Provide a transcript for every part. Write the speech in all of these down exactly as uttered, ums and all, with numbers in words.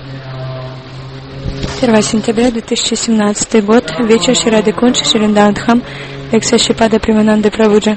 первое сентября две тысячи семнадцатый год. Вечер Шри Радхи Кунж, Шри Вриндаван-Дхам, лекция Шрипада Премананды Прабхуджи.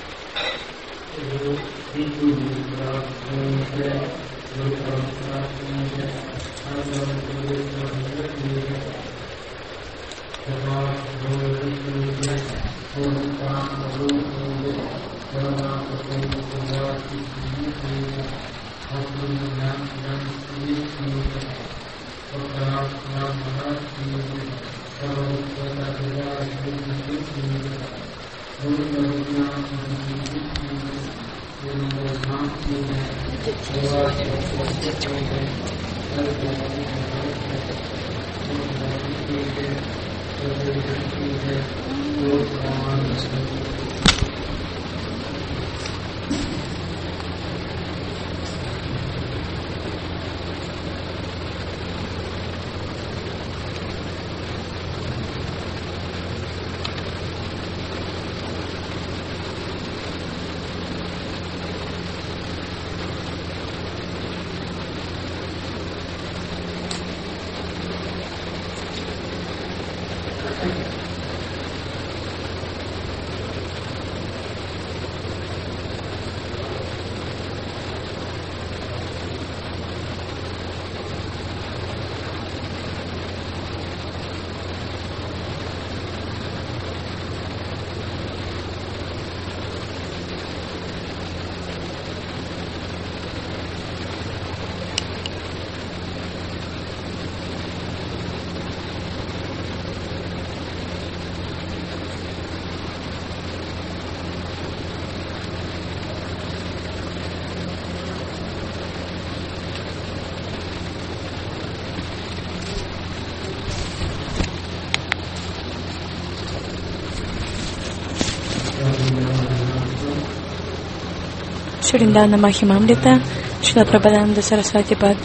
Вриндавана Махимамрита, Шрила Прабхананда Сарасвати Пад.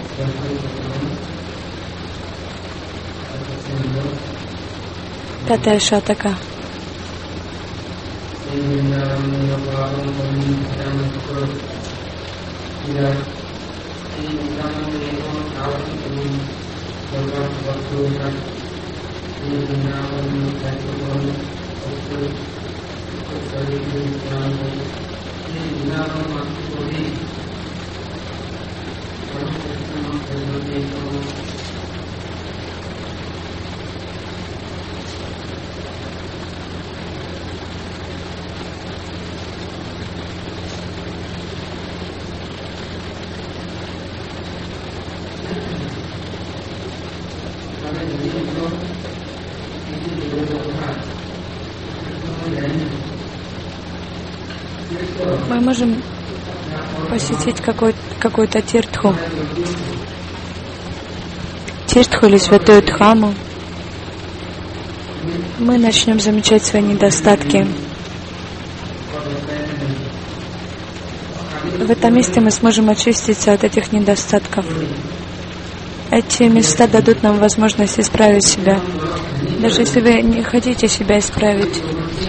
Пятая шатака. Мы можем посетить какой-то, какую-то тиртху, тиртху или святую дхаму. Мы начнем замечать свои недостатки. В этом месте мы сможем очиститься от этих недостатков. Эти места дадут нам возможность исправить себя. Даже если вы не хотите себя исправить.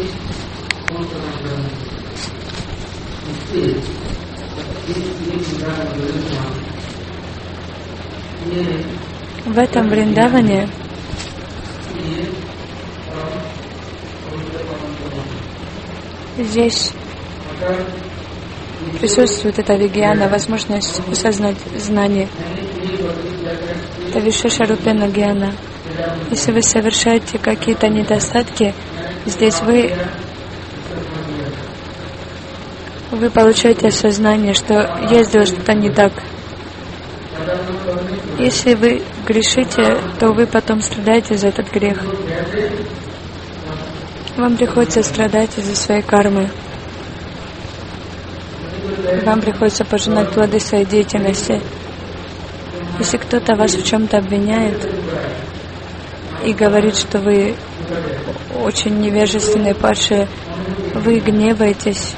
В этом Вриндаване здесь присутствует эта вигьяна, возможность осознать знание. Это вишешарупена гьяна. Если вы совершаете какие-то недостатки, здесь вы вы получаете осознание, что я сделал что-то не так. Если вы грешите, то вы потом страдаете за этот грех. Вам приходится страдать из-за своей кармы. Вам приходится пожинать плоды своей деятельности. Если кто-то вас в чем-то обвиняет и говорит, что вы очень невежественные, падшие, вы гневаетесь.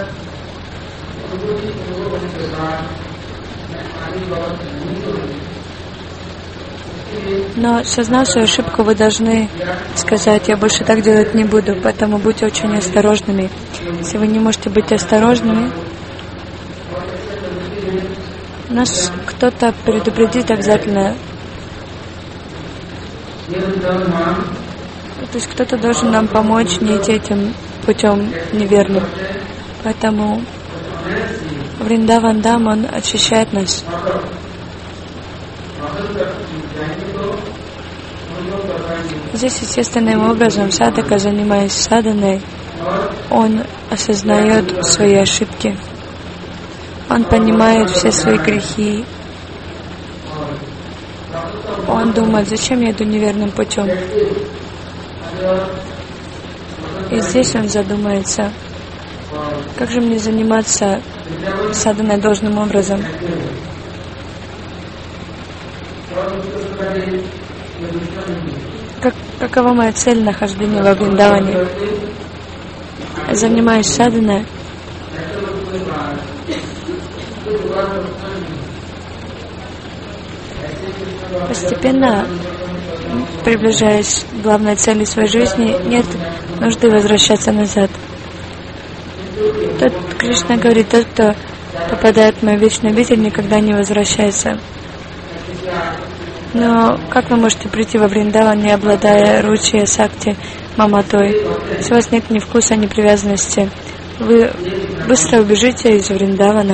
Но, осознав свою ошибку, вы должны сказать: я больше так делать не буду, поэтому будьте очень осторожными. Если вы не можете быть осторожными, Нас кто-то предупредит обязательно. То есть кто-то должен нам помочь не идти этим путем неверным. Поэтому Вриндаван Дам, он очищает нас. Здесь естественным образом садхака, занимаясь садханой, он осознает свои ошибки. Он понимает все свои грехи. Он думает, зачем я иду неверным путем. И здесь он задумается, как же мне заниматься садханой должным образом. Как, какова моя цель нахождения во Вриндаване? Занимаясь садханой, постепенно, приближаясь к главной цели своей жизни, нет нужды возвращаться назад. Тот, Кришна говорит, тот, кто попадает в мою вечную обитель, никогда не возвращается. Но как вы можете прийти во Вриндаван, не обладая ручи, сакти, маматой? Если у вас нет ни вкуса, ни привязанности, вы быстро убежите из Вриндавана.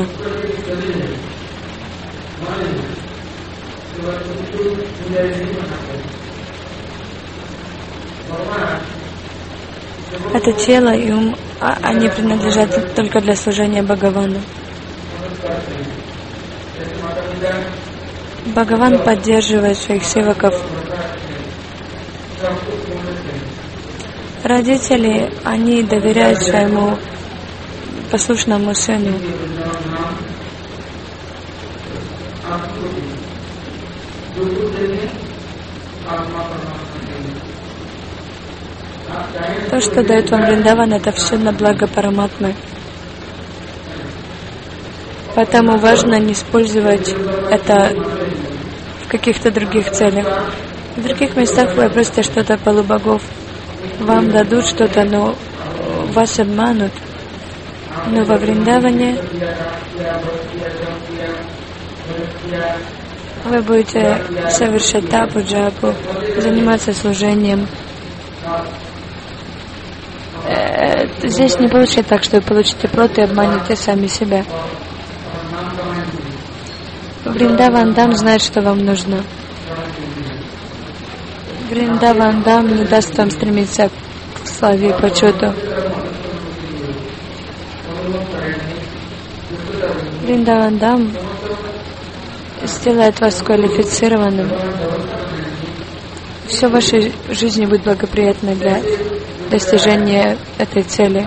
Это тело и ум, они принадлежат только для служения Бхагавану. Бхагаван поддерживает своих севаков. Родители, они доверяют своему послушному сыну. То, что дает вам Вриндаван, это все на благо Параматмы. Поэтому важно не использовать это в каких-то других целях. В других местах вы просите что-то полубогов. Вам дадут что-то, но вас обманут. Но во Вриндаване вы будете совершать тапу, джапу, заниматься служением. Здесь не получится так, что вы получите плод и обманете сами себя. Вриндаван Дам знает, что вам нужно. Вриндаван Дам не даст вам стремиться к славе и почету. Вриндаван Дам сделает вас квалифицированным. Все в вашей жизни будет благоприятно для достижения этой цели.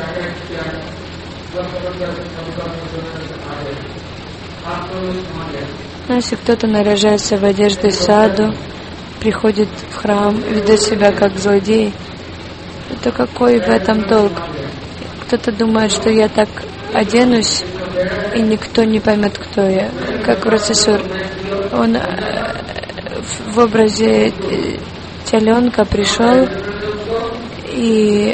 Но если кто-то наряжается в одежды саду, приходит в храм, ведет себя как злодей, то какой в этом толк? Кто-то думает, что я так оденусь, и никто не поймет, кто я. Как Рацисур. Он в образе теленка пришел и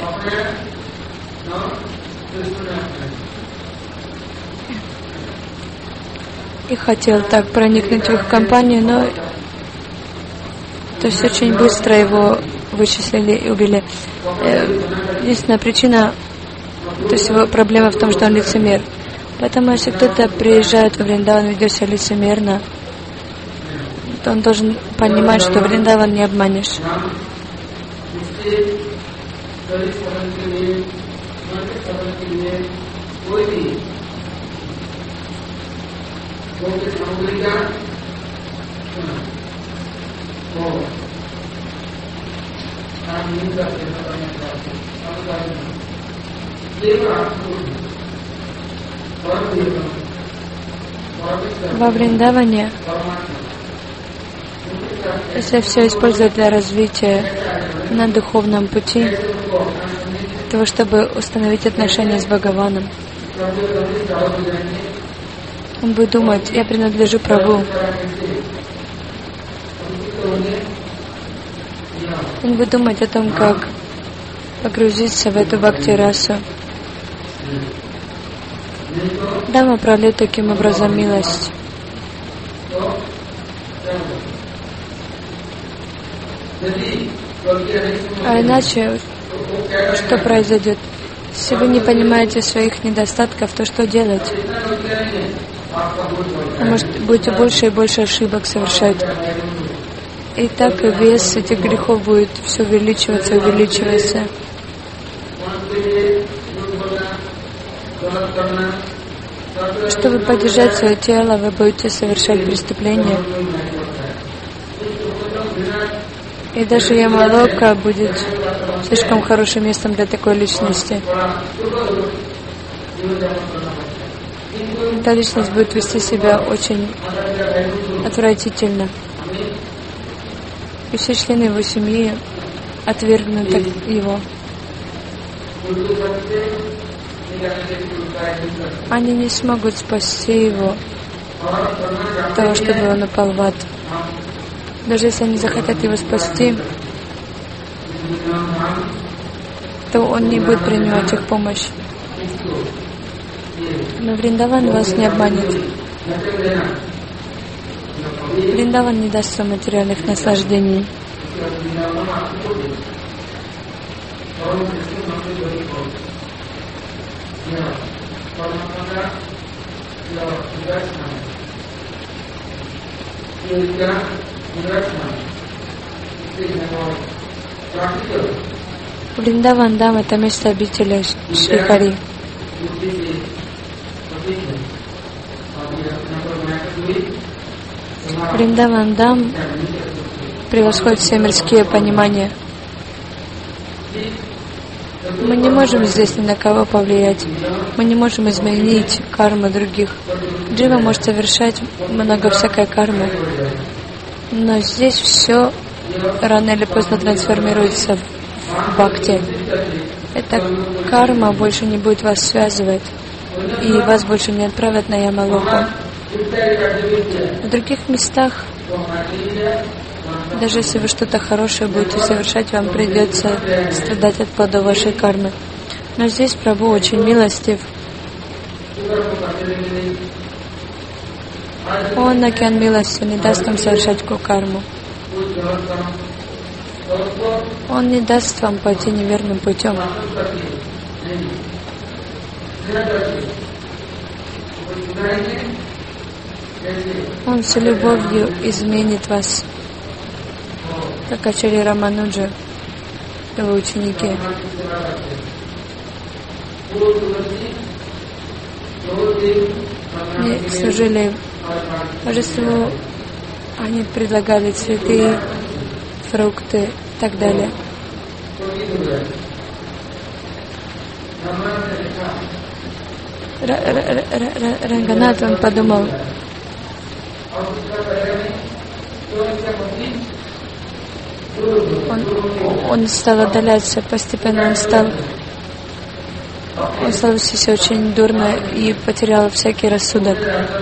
и хотел так проникнуть в их компанию, но то есть очень быстро его вычислили и убили. Единственная причина, то есть его проблема в том, что он лицемер. Поэтому если кто-то приезжает во Вриндаван, ведет себя лицемерно, то он должен понимать, что Вриндаван не обманешь. Во Вриндаване, если все использовать для развития на духовном пути, для того, чтобы установить отношения с Бхагаваном, он будет думать, я принадлежу Прабху. Он будет думать о том, как погрузиться в эту бхакти-расу. Дама пролит таким образом милость. А иначе, что произойдет? Если вы не понимаете своих недостатков, то что делать? Вы, может, будете больше и больше ошибок совершать. И так и вес этих грехов будет все увеличиваться, увеличиваться. Чтобы поддержать свое тело, вы будете совершать преступления. И даже Ямалока будет слишком хорошим местом для такой личности. Эта личность будет вести себя очень отвратительно. И все члены его семьи отвергнут его. Они не смогут спасти его от того, чтобы он упал в ад. Даже если они захотят его спасти, то он не будет принимать их помощь. Но Вриндаван вас не обманет. Вриндаван не даст вам материальных наслаждений. Вриндаван Дам — это место обители Шри Хари. Вриндаван Дам превосходит все мирские понимания. Мы не можем здесь ни на кого повлиять. Мы не можем изменить карму других. Джива может совершать много всякой кармы. Но здесь все рано или поздно трансформируется в бхакти. Эта карма больше не будет вас связывать. И вас больше не отправят на Ямалоку. В других местах, даже если вы что-то хорошее будете совершать, вам придется страдать от плодов вашей кармы. Но здесь Прабху очень милостив. Он, океан милости, не даст вам совершать кукарму. Он не даст вам пойти неверным путем. Он с любовью изменит вас, как Ачарья Рамануджа, его ученики. И служили божеству, они предлагали цветы, фрукты и так далее. Ранганат, он подумал, он, он стал отдаляться, постепенно он стал, он стал вести себя очень дурно и потерял всякий рассудок.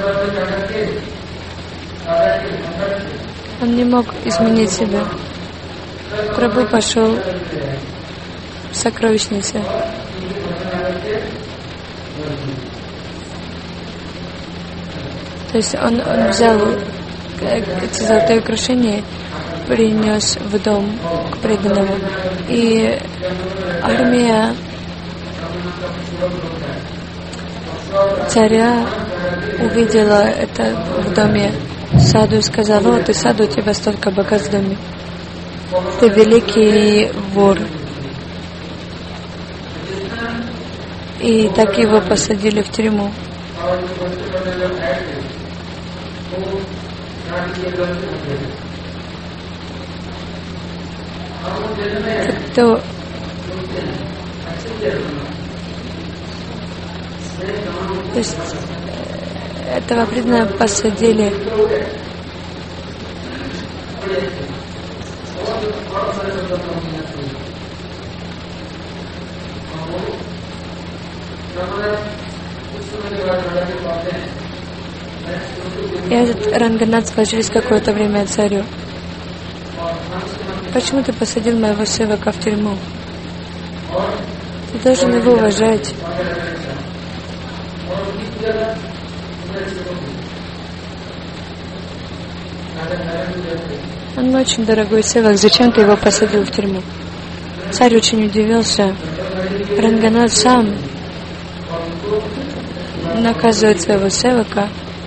Он не мог изменить себя. Прабху пошел в сокровищницу. То есть он, он взял эти золотые украшения, принес в дом к преданному. И армия царя увидела это в доме Саду и сказала: «О, ты, Саду, у тебя столько богатств в доме. Ты великий вор». И так его посадили в тюрьму. То, то есть этого преданного посадили. И этот Ранганат сказал через какое-то время царю: «Почему ты посадил моего севака в тюрьму? Ты должен его уважать». Он очень дорогой севак, зачем ты его посадил в тюрьму? Царь очень удивился. Ранганат сам наказывает своего севака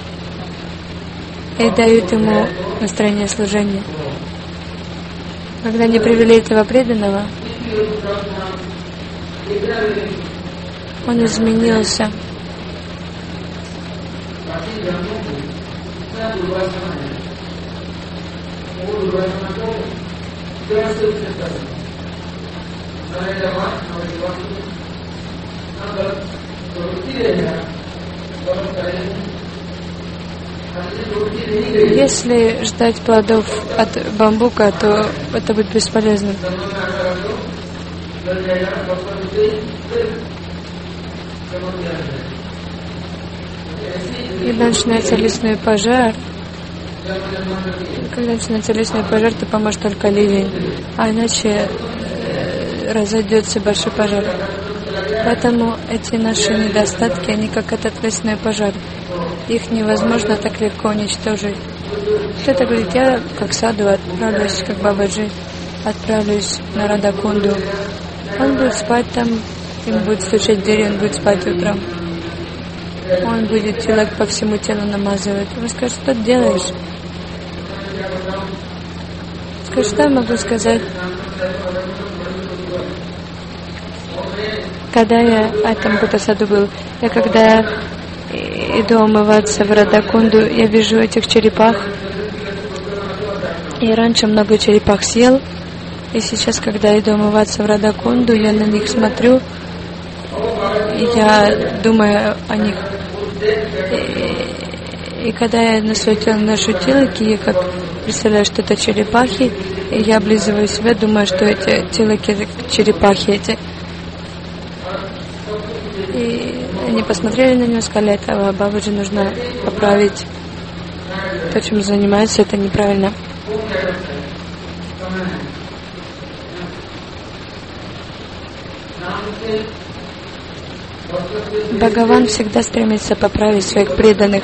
и дают ему настроение служения. Когда они привели этого преданного, он изменился. Если ждать плодов от бамбука, то это будет бесполезно. Когда начинается лесной пожар, когда начинается лесной пожар, то поможет только ливень, а иначе разойдется большой пожар. Поэтому эти наши недостатки, они как этот лесной пожар. Их невозможно так легко уничтожить. Кто-то говорит, я как саду отправлюсь, как Бабаджи, отправлюсь на Радакунду. Он будет спать там, им будет стучать в дверь, он будет спать утром. Он будет тилак по всему телу намазывать. Вы скажете, что ты делаешь? Скажи, что я могу сказать? Когда я, а там в саду был, я когда иду умываться в Радакунду, я вижу этих черепах. Я раньше много черепах съел, и сейчас, когда иду умываться в Радакунду, я на них смотрю, и я думаю о них. И, и когда я на свое тело ношу тилоки, я как представляю, что это черепахи, и я облизываю себя, думаю, что эти тилоки это черепахи эти. И они посмотрели на него, сказали, этого Бабаджи нужно поправить. То, чем занимается, это неправильно. Бхагаван всегда стремится поправить своих преданных.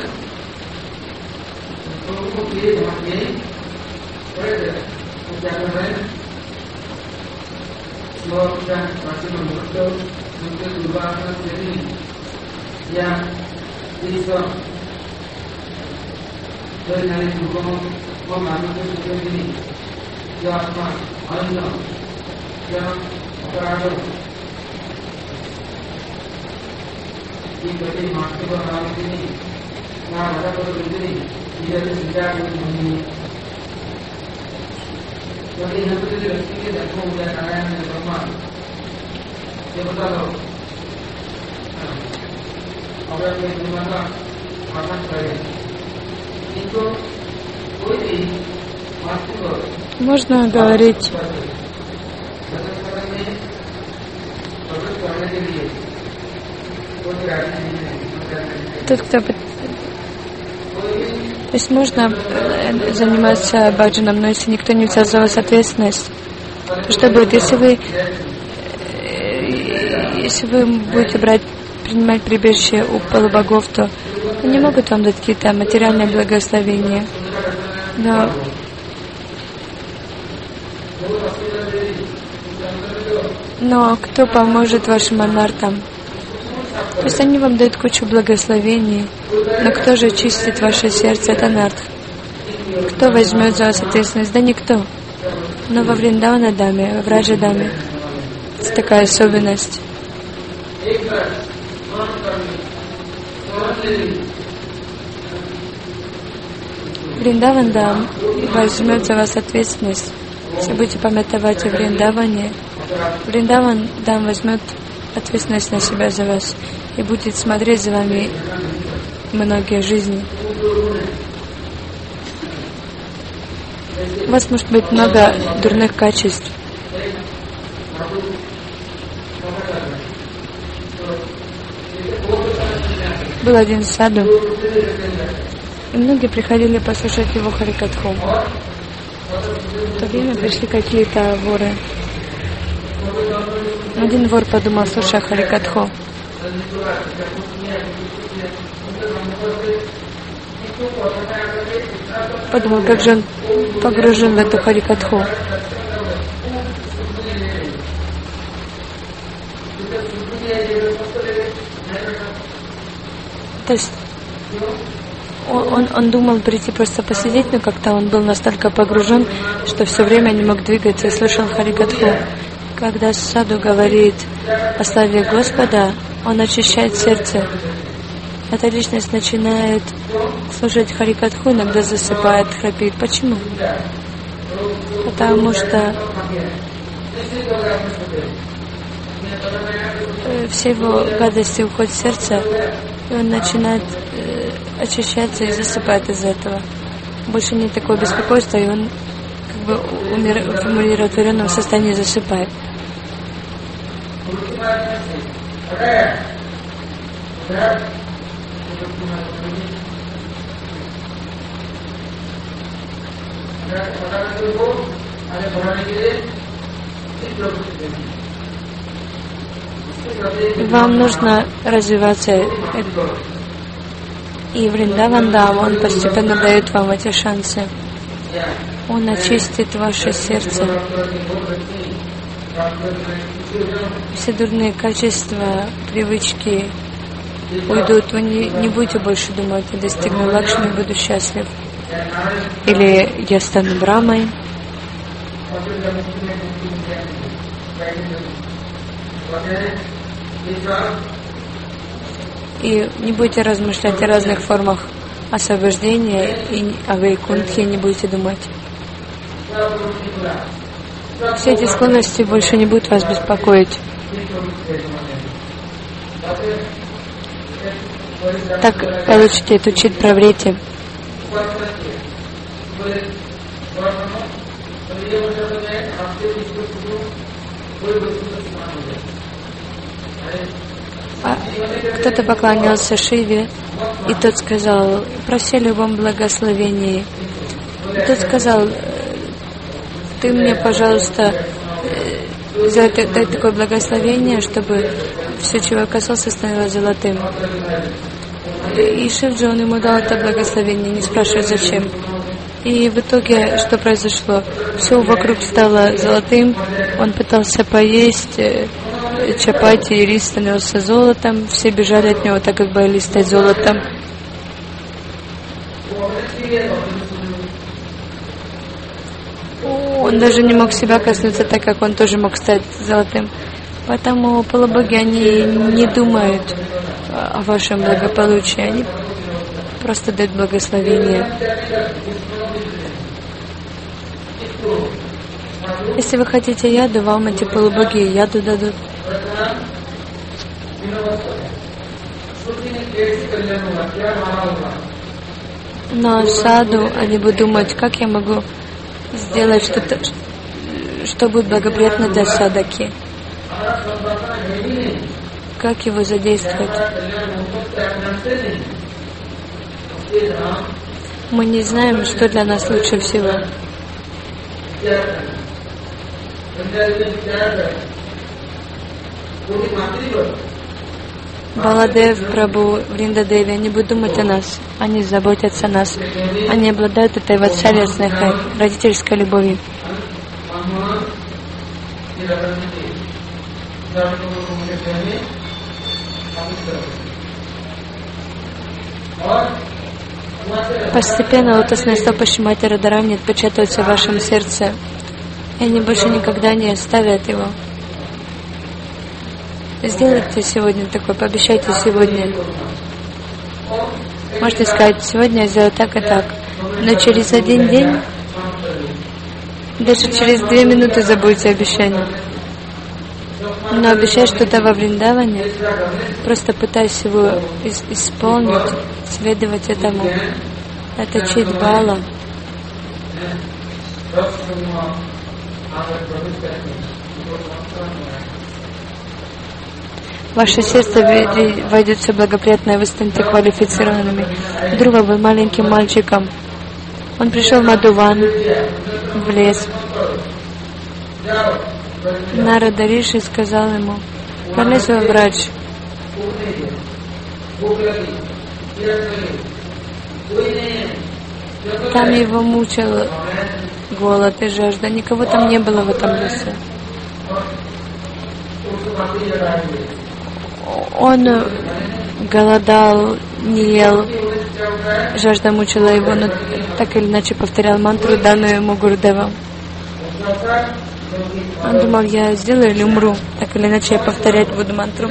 Можно говорить, тот, кто... То есть можно заниматься баджаном, но если никто не взял за вас ответственность, то что будет, если вы если вы будете брать, принимать прибежище у полубогов, то они могут вам дать какие-то материальные благословения. Но Но кто поможет вашим анартам? То есть они вам дают кучу благословений, но кто же чистит ваше сердце от анарт? Кто возьмет за вас ответственность? Да никто. Но во Вриндавана Даме, в Раджа Даме есть такая особенность. Вриндаван Дам возьмет за вас ответственность. Если будете памятовать о Вриндаване, Вриндаван Дам возьмет ответственность на себя за вас и будет смотреть за вами многие жизни. У вас может быть много дурных качеств. Был один саду, и многие приходили послушать его Харикатху. В то время пришли какие-то воры. Один вор подумал, слушай, Харикатху, подумал, как же он погружен в эту харикатху. То есть он, он, он думал прийти просто посидеть, но как-то он был настолько погружен, что все время не мог двигаться и слушал харикатху. Когда саду говорит о славе Господа, он очищает сердце. Эта личность начинает слушать харикатху, иногда засыпает, храпит. Почему? Потому что все его гадости уходят в сердце, и он начинает э, очищаться и засыпает из-за этого. Больше нет такого беспокойства, и он как бы умир, в умиротворенном состоянии засыпает. Вам нужно развиваться, и Вриндаван Дам, он постепенно дает вам эти шансы. Он очистит ваше сердце. Все дурные качества, привычки уйдут. Вы не, не будете больше думать, я достигну Лакшми, буду счастлив. Или я стану Брамой. И не будете размышлять о разных формах освобождения, и о Вайкунтхе не будете думать. Все эти склонности больше не будут вас беспокоить. Так получите эту чит праврити. А кто-то поклонился Шиве, и тот сказал: проси о любом благословении. И тот сказал: ты мне, пожалуйста, дай, дай такое благословение, чтобы все, чего я касался, становилось золотым. И Шивджи, он ему дал это благословение, не спрашивая зачем. И в итоге, что произошло? Все вокруг стало золотым. Он пытался поесть чапати, и рис становился золотом. Все бежали от него, так как боялись стать золотом. Он даже не мог себя коснуться, так как он тоже мог стать золотым. Поэтому полубоги, они не думают о вашем благополучии. Они просто дают благословение. Если вы хотите яду, вам эти полубоги яду дадут. Но саду, они будут думать, как я могу сделать что-то, что будет благоприятно для садаки. Как его задействовать? Мы не знаем, что для нас лучше всего. Баладев, Прабху, Вриндадеви, они будут думать о нас, они заботятся о нас, они обладают этой ватсалия снехой, родительской любовью. Постепенно лотосные стопы Шримати Радхарани отпечатаются в вашем сердце, и они больше никогда не оставят его. Сделайте сегодня такое, пообещайте сегодня. Можете сказать: сегодня я сделаю так и так. Но через один день, даже через две минуты забудьте обещание. Но обещай что-то во Вриндаване, просто пытайся его исполнить, следовать этому. Это чит бала. Ваше сердце войдет все благоприятно, и вы станете квалифицированными. Друга был маленьким мальчиком. Он пришел в Мадуван, в лес. Нарада Риши сказал ему: "Верни свой врач. Там его мучил голод и жажда. Никого там не было в этом лесу. Он голодал, не ел, жажда мучила его, но так или иначе повторял мантру, данную ему Гурудевом. Он думал, я сделаю или умру, так или иначе я повторять буду мантру.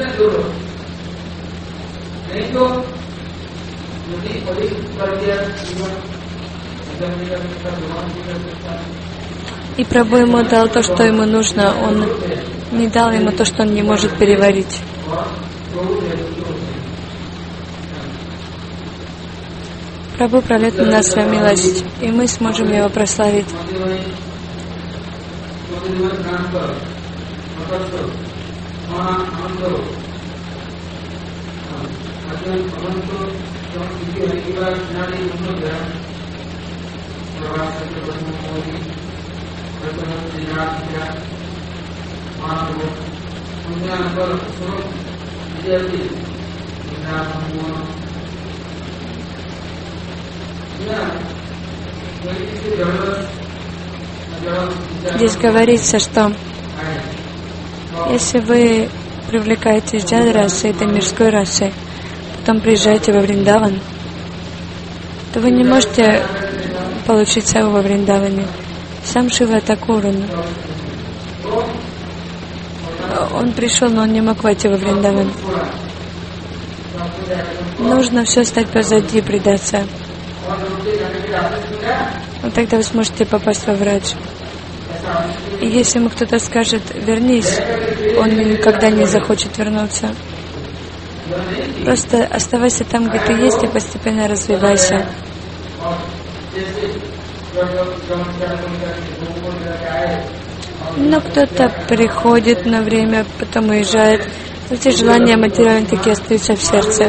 И Прабху ему дал то, что ему нужно, он не дал ему то, что он не может переварить. Прабху пролит на нас свою милость, и мы сможем его прославить. Здесь говорится, что если вы привлекаетесь джад расой, этой мирской расой, потом приезжаете во Вриндаван, то вы не можете получить саву во Вриндаване. Сам Шрила Такур, он, он пришел, но он не мог войти во Вриндаван. Нужно все стать позади, предаться. Вот тогда вы сможете попасть во Врадж. И если ему кто-то скажет «вернись», он никогда не захочет вернуться. Просто оставайся там, где ты есть, и постепенно развивайся. Но кто-то приходит на время, потом уезжает. Эти желания материальные такие остаются в сердце.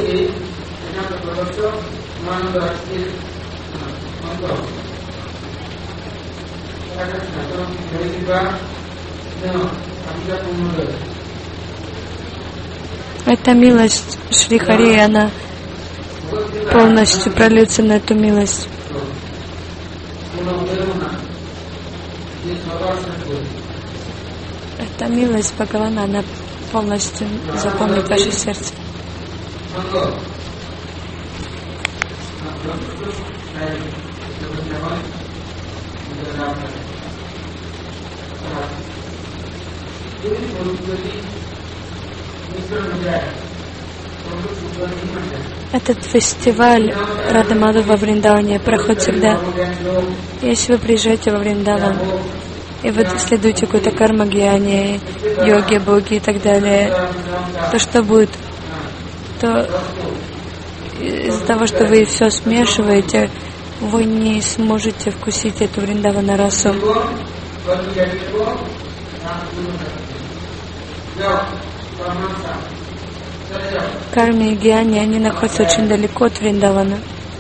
Эта милость Шри Хари, она полностью прольется на эту милость. Эта милость Бхагавана, она полностью заполнит ваше сердце. Этот фестиваль Радха-Мадхава во Вриндаване проходит всегда. Если вы приезжаете во Вриндаван, и вы следуете какой-то карма-гьяне, йоге, боги и так далее, то что будет? То из-за того, что вы все смешиваете, вы не сможете вкусить эту Вриндавана расу. Карми и гьяни, они находятся очень далеко от Вриндавана.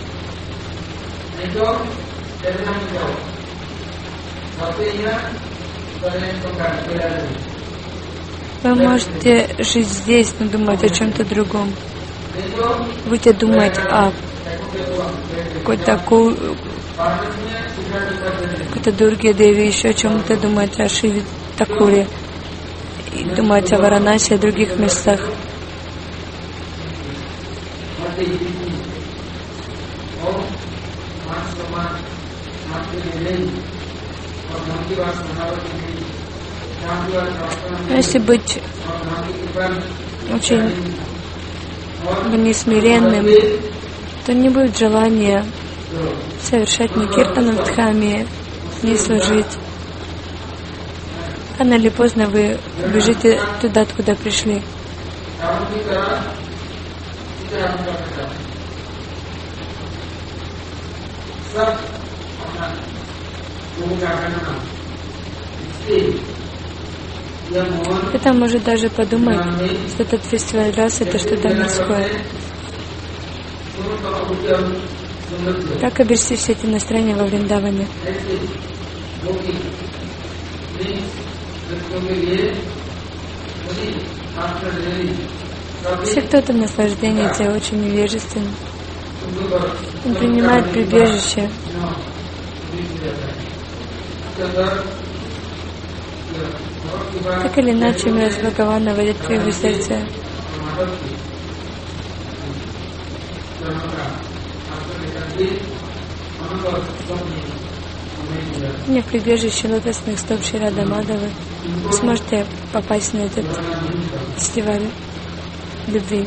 Вы можете жить здесь, но думать о чем-то другом. Будете думать о какой-то какой-то Дурге Деви, еще о чем-то думать о Шиве Такуре, и думать о Варанаси, о других местах. Если быть очень несмиренным, то не будет желания совершать ни киртану в дхаме, ни служить. Рано или поздно вы бежите туда, откуда пришли. Кто-то может даже подумать, что этот фестиваль рас — это что-то мирское. Как обрести все эти настроения во Вриндаване? Если кто-то в наслаждении, те очень невежественны. Он принимает прибежище. Так или иначе, милость Бхагавана войдет в его сердце. Не в прибежище лотосных стоп Шри Рады Мадхавы вы сможете попасть на этот фестиваль любви.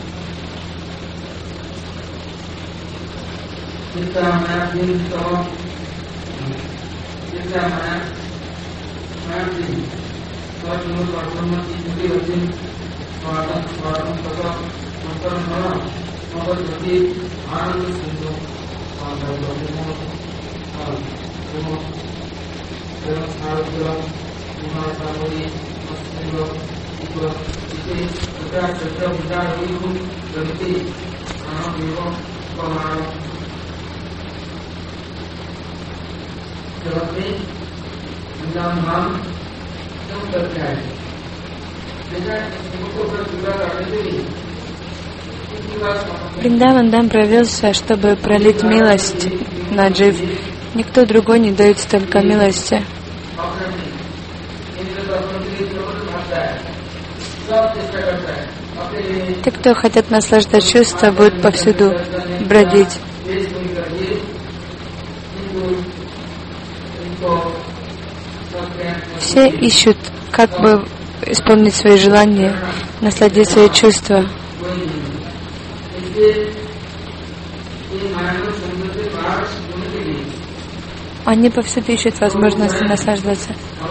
Вриндаван Дам проявился, чтобы пролить милость на джив. Никто другой не дает столько милости. Те, кто хотят наслаждать чувства, будут повсюду бродить. Все ищут, как бы исполнить свои желания, насладить свои чувства. Они повсюду ищут возможности наслаждаться.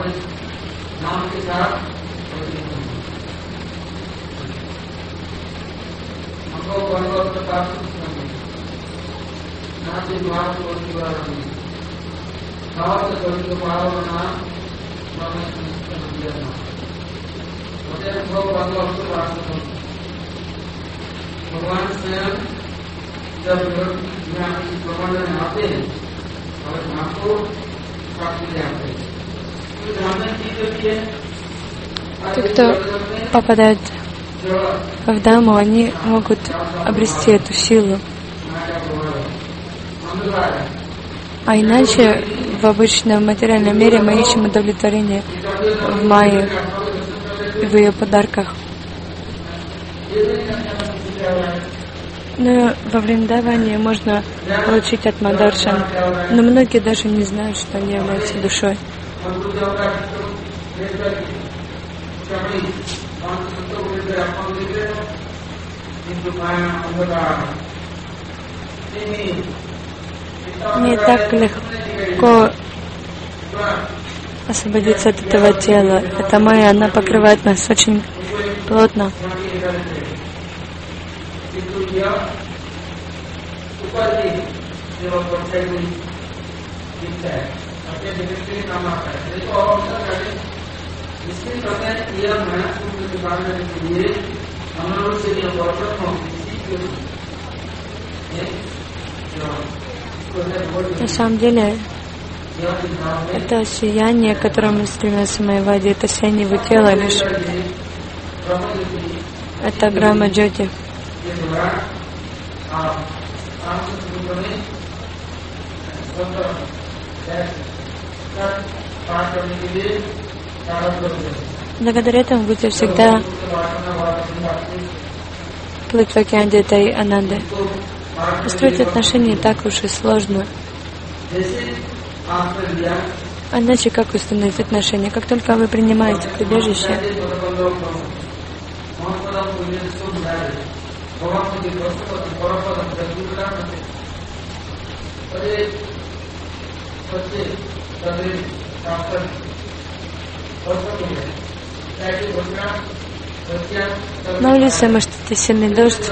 Те, кто попадают в Даму, они могут обрести эту силу. А иначе в обычном материальном мире мы ищем удовлетворение в Майе и в ее подарках. Но во Вриндаване можно получить от Мадаршан, но многие даже не знают, что они являются душой. Не так легко освободиться от этого тела. Эта майя, она покрывает нас очень плотно. На самом деле, это сияние, к которому стремятся Майявади, это сияние его тела лишь. Это Брахма Джоти. Благодаря этому будете всегда плыть в океане этой ананды. Построить отношения не так уж и сложно. Иначе как установить отношения? Как только вы принимаете прибежище, на улице может идти сильный дождь.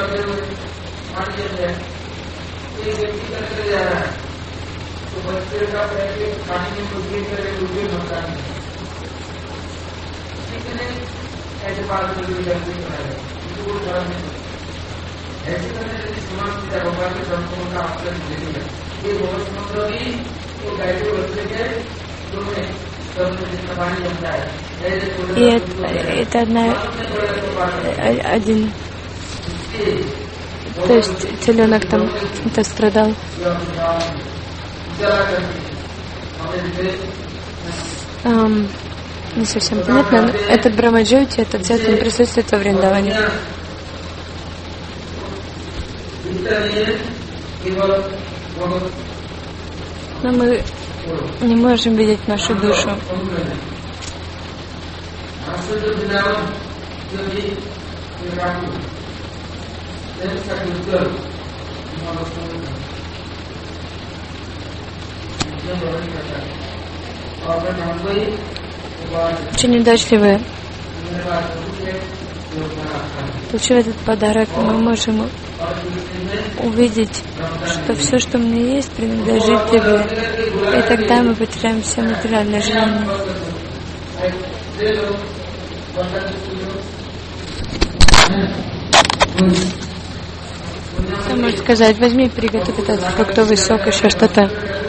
И это, это одна, один То есть теленок там чем-то страдал. Um, не совсем понятно. Но этот Брахмаджьоти, этот цвет, он присутствует во Вриндаване. Но мы не можем видеть нашу душу. Очень удачливые. Получив этот подарок, мы можем увидеть, что все, что у меня есть, принадлежит тебе. И тогда мы потеряем все материальные желания. Кто может сказать, возьми и приготовь этот фруктовый сок, еще что-то.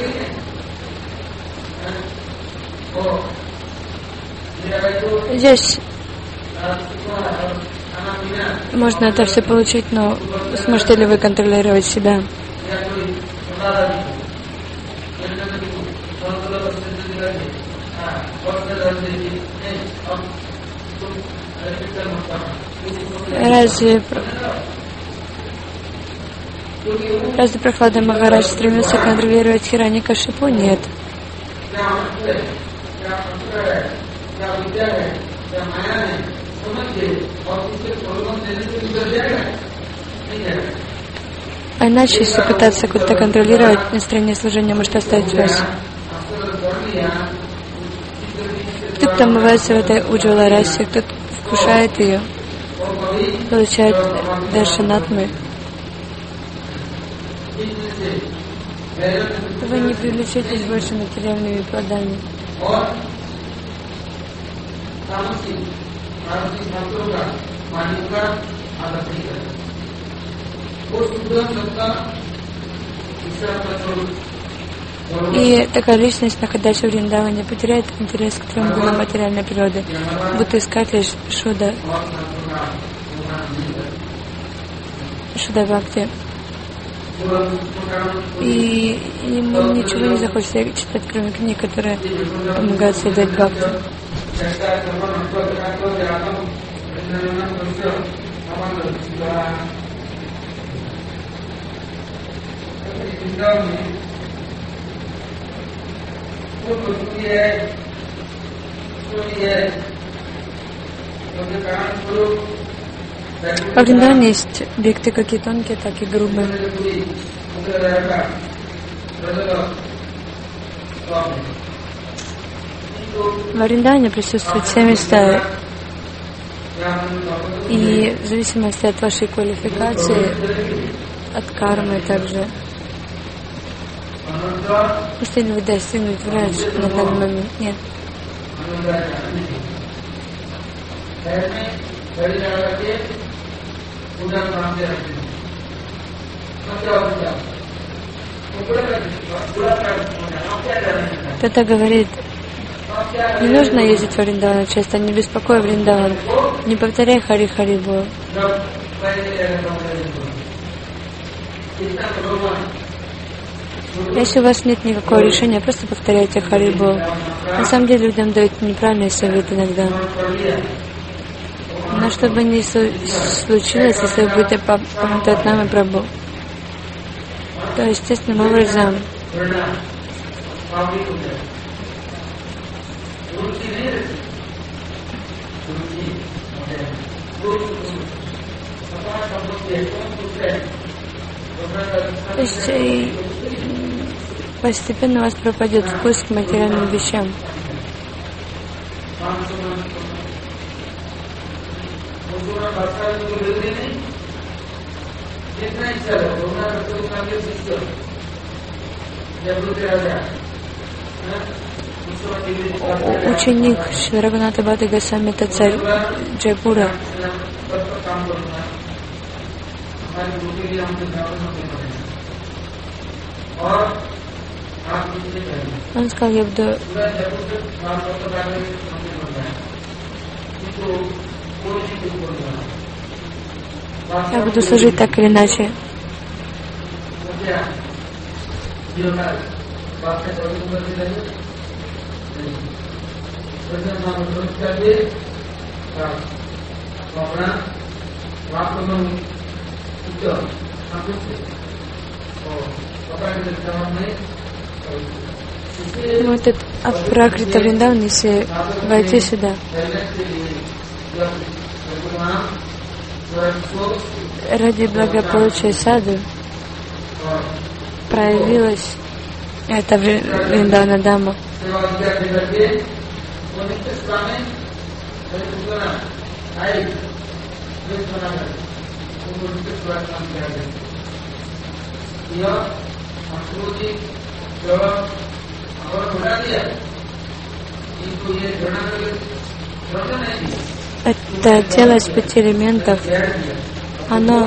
Здесь можно это все получить, но сможете ли вы контролировать себя? Разве, разве Прохлада Махарадж стремился контролировать Хираньякашипу? Нет. А иначе, если пытаться как-то контролировать настроение служения, может оставить вас. Кто-то омывается в этой уджвала расе, кто-то вкушает ее, получает даршанатмы. Вы не привлечетесь больше материальными плодами. И такая личность, находящаяся в Вриндаване, потеряет интерес к трем гунам материальной природы, будто искать лишь шуда, шуда бхакти. И ему ничего не захочется читать, кроме книг, которые помогают следовать бхакти. Во Вриндаване есть бхакти как и тонкие, так и грубые. Во Вриндаване присутствуют все места. И в зависимости от вашей квалификации, от кармы также, можете ли вы достигнуть врач на данный момент? Нет. Кто-то говорит, не нужно ездить в Вриндаван часто, не беспокой Вриндаван, не повторяй Хари Хари Бол. Если у вас нет никакого решения, просто повторяйте Хари Бол. На самом деле людям дают неправильные советы иногда. Но что бы ни случилось, если вы будете помогать нам и Прабху, то естественным образом то есть и постепенно у вас пропадет вкус к материальным вещам. Ученик Шри Рагунатха Бхатта Госвами, это царь Джайпура. Он сказал, я буду Я буду служить так или иначе. Ну, этот Апракрита Вриндаван, если войти сюда, ради благополучия саду проявилась эта Вриндавана Дама. Это тело из пяти элементов, оно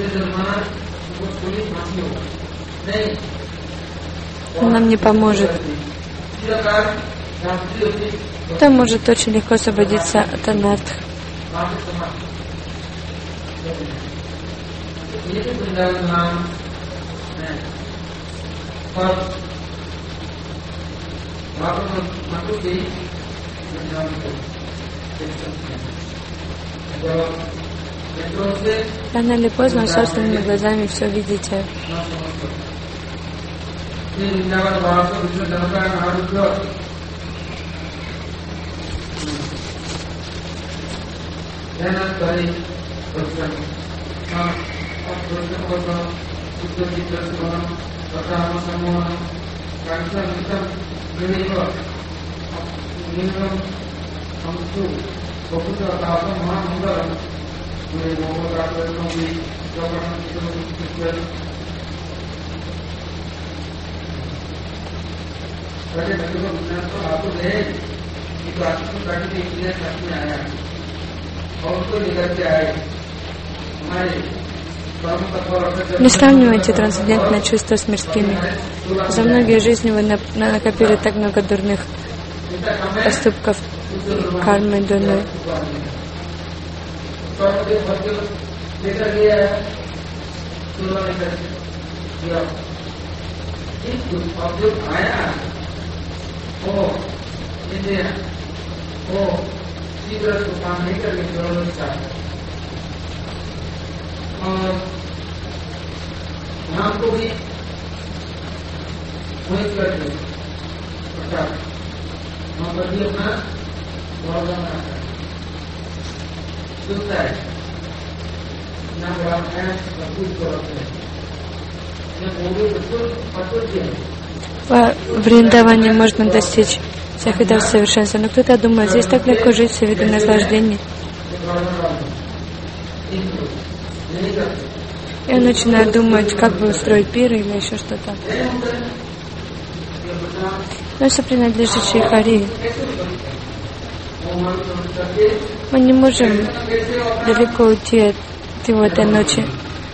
нам не поможет. Кто может очень легко освободиться от анарх. Рано или поздно собственными глазами все видите. Не сравнивайте трансцендентное чувство с мирскими. За многие жизни вы накопили так много дурных поступков, кармы дурной. В Вриндаване можно достичь всех видов совершенства, но кто-то думает, здесь так легко жить, все виды наслаждений. И он начинает думать, как бы устроить пир или еще что-то. Но все принадлежит Шри Хари. Мы не можем далеко уйти от его этой ночи.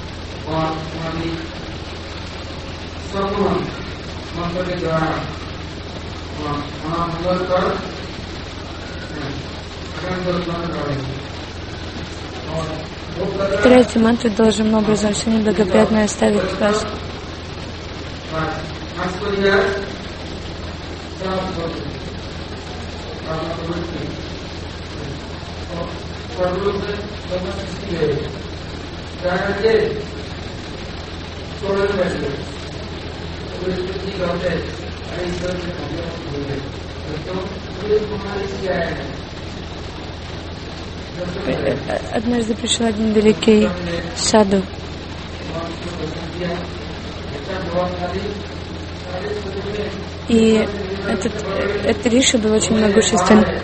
Повторяйте мантру должным образом, все неблагоприятное оставить вас. Однажды пришел один великий саду. И этот, этот риши был очень могущественный.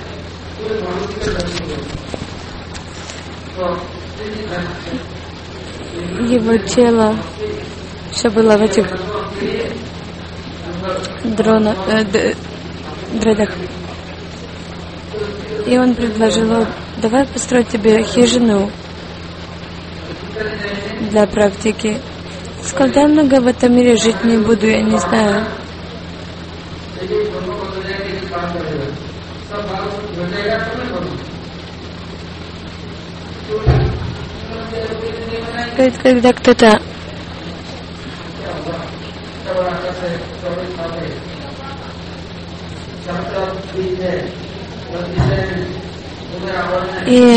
Его тело все было в этих дрона, э, д, дредах. И он предложил, давай построю тебе хижину для практики. Сказал, да, много в этом мире жить не буду, я не знаю. Когда кто-то и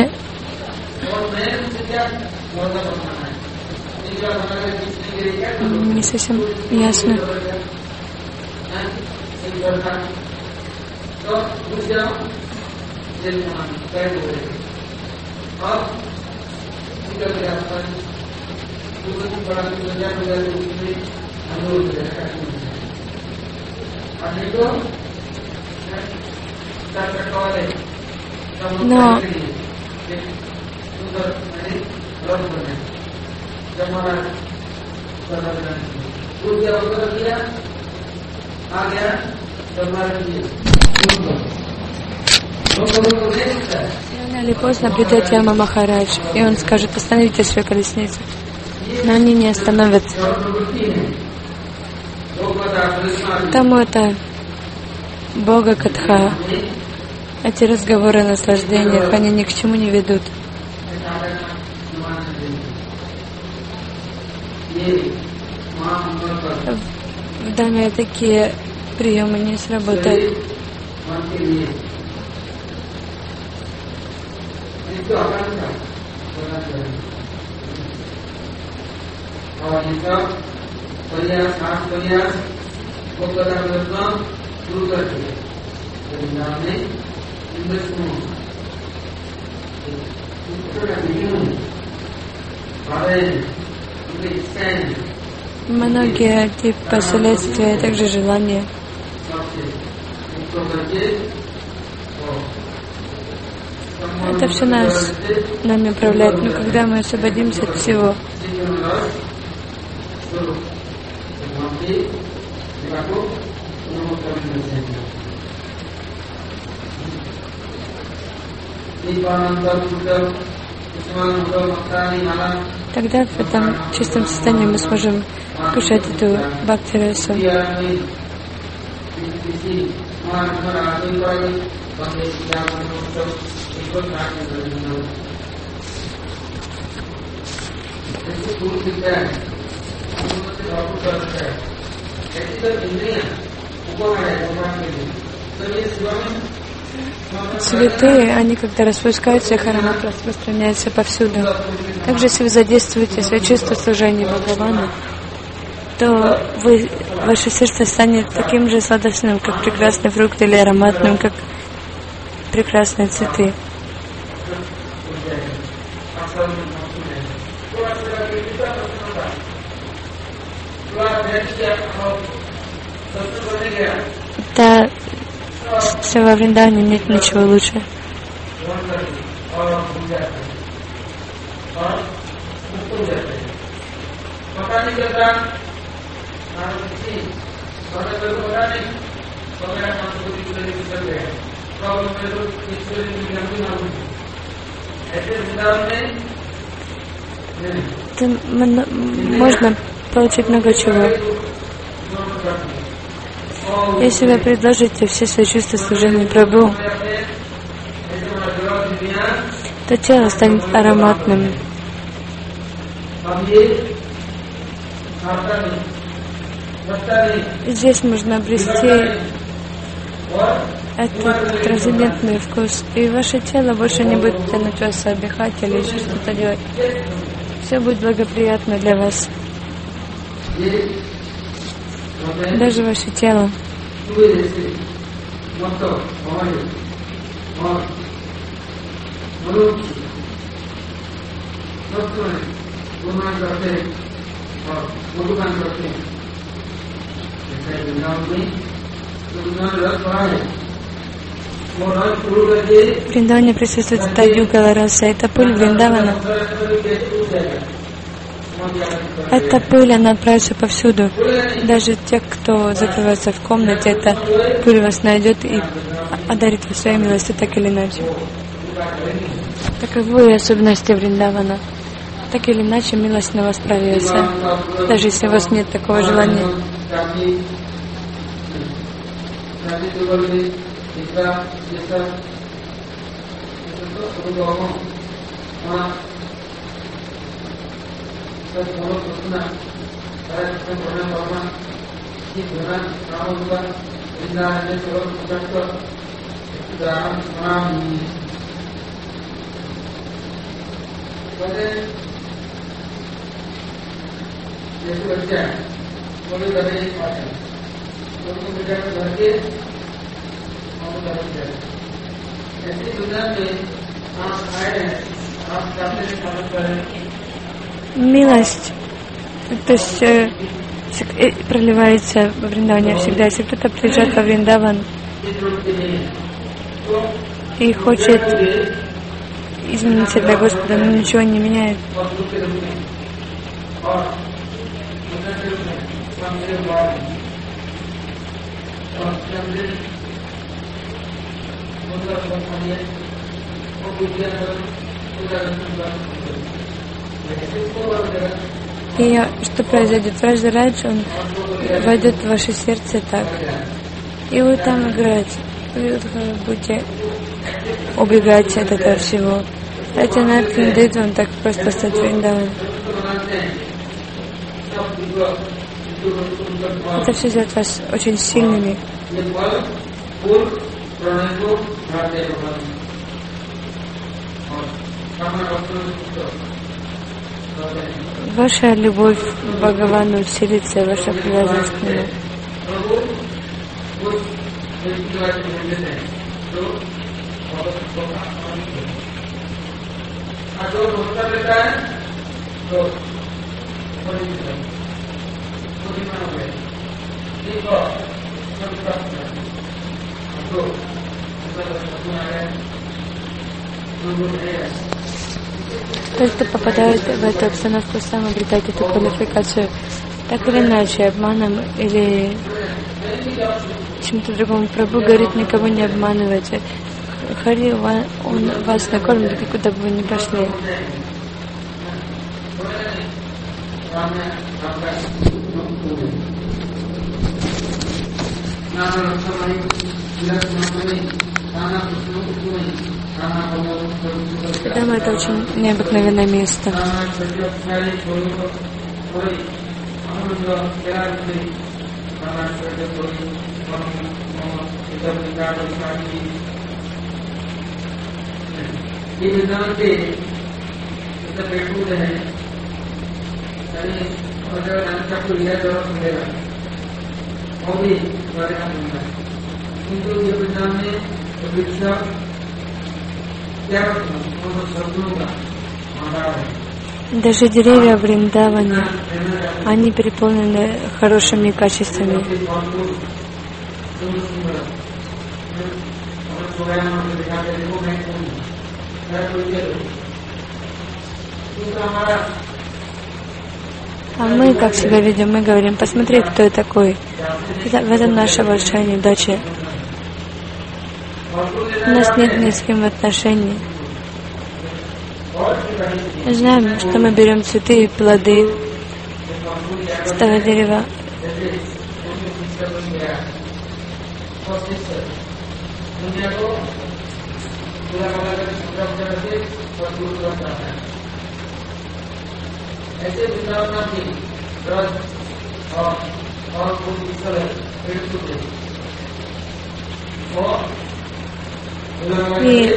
не совсем ясно. Но рано или поздно придет Яма Махарадж, и он скажет: остановите свою колесницу. Но они не остановятся. Тому это Бога Катха, эти разговоры о наслаждениях, они ни к чему не ведут. В Даме такие приемы не сработают. Многие эти последствия, а также желания. Это все нас, нами управляет. Но когда мы освободимся от всего, тогда в этом чистом состоянии мы сможем кушать эту бхакти-расу. Цветы, они когда распускаются, их аромат распространяется повсюду. Также, если вы задействуете свои чувства в служении Бхагавану, то вы, ваше сердце станет таким же сладостным, как прекрасный фрукт, или ароматным, как прекрасные цветы. Да, во Вриндаване нет ничего лучше. Это можно получить много чего. Если вы предложите все свои чувства служения Прабху, то тело станет ароматным. И здесь можно обрести этот трансцендентный вкус, и ваше тело больше не будет тянуть вас отдыхать или еще что-то делать. Все будет благоприятно для вас. Даже ваше тело. В Вриндаване присутствует Тайюгала раса. Это пыль Вриндавана. Эта пыль, она отправится повсюду. Даже те, кто закрывается в комнате, эта пыль вас найдет и одарит вас своей милостью, так или иначе. Таковы особенности Вриндавана. Так или иначе, милость на вас прольется, даже если у вас нет такого желания. Милость, то есть э, проливается во Вриндаване всегда. Если кто-то приезжает во Вриндаван и хочет измениться для Господа, но ничего не меняет, и что произойдет? Раджарадж, он войдет в ваше сердце так, и вы там играете, вы будете убегать от этого всего. Ратинат не дает вам так просто стать Вриндаваном. Это все сделает вас очень сильными. Ваша любовь к Бхагавану усилится, ваша привязанность к Нему. Тот, кто попадает в эту обстановку, сам обретает эту квалификацию, так или иначе, обманом или чем-то другому. Прабху говорит, никого не обманывайте. Хари, он вас накормит, куда бы вы ни пошли. Дама — это очень необыкновенное место. Даже деревья в Вриндаване, они переполнены хорошими качествами. А мы как себя ведем? Мы говорим, посмотри, кто я такой. Это, в этом наша большая неудача. У нас нет ни с кем отношений. Мы знаем, что мы берем цветы и плоды с того дерева. И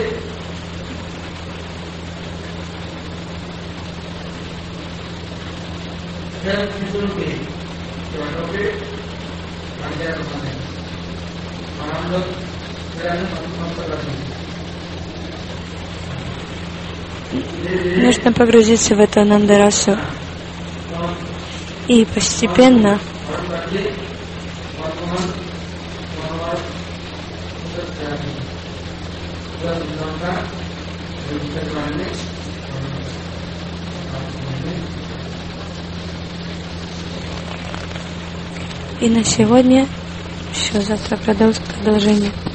нужно погрузиться в эту анандарасу и постепенно и на сегодня все, завтра продолжение.